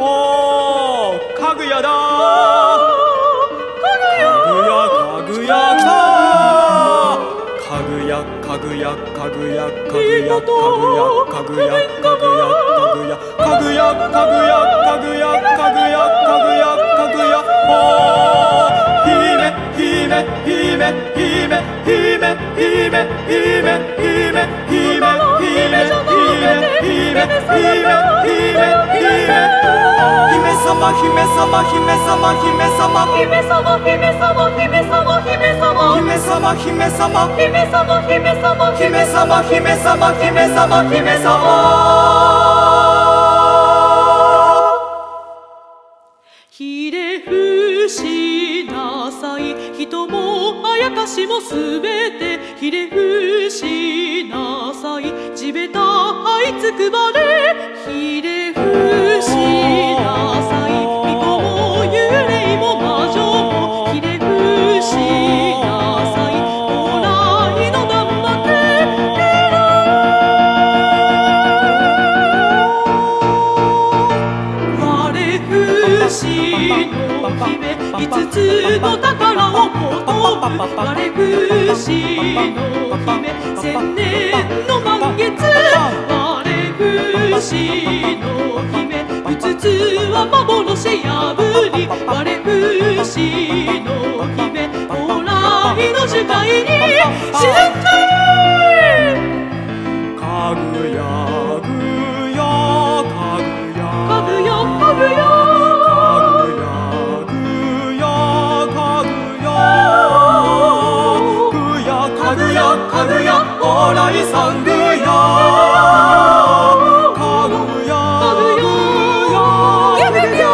おー、かぐやだかぐや来たかぐやかぐやかぐやかぐやかぐやかぐやかぐやかぐやかぐやかぐやかぐやかぐやかぐやかぐやおー、姫姫姫姫姫姫姫姫姫様姫様姫様姫様姫様姫様姫様姫様姫様姫様姫様姫様姫様姫様姫様姫様ひれ伏しなさい人もあやかしもすべてひれ伏しなさい地べた這いつくばれひれ伏しなさい巫女も幽霊も魔女もひれ伏しなさい往来の弾幕我不死の姫五つの宝を求む我不死の姫千年の満月我不死の姫五つは幻破り我不死の姫往来の樹海に沈んでかぐやぐやかぐやかぐやかぐやかぐやかぐや往来さんぐやかぐやかぐやぐや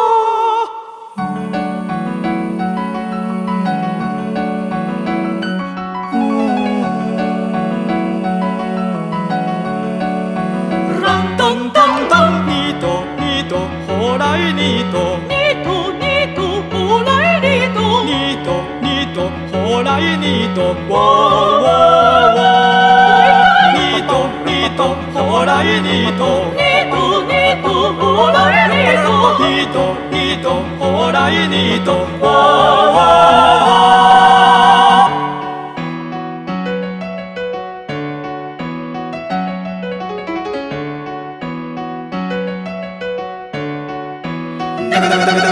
ランタンタンタンニトニト往来ニトニトニト往来ニトニトニト往来ニトウォーウォーウォーニトニト往来ニトニトニト往来ニトニトニト往来ニトウォーウォーウォーダメダメダメ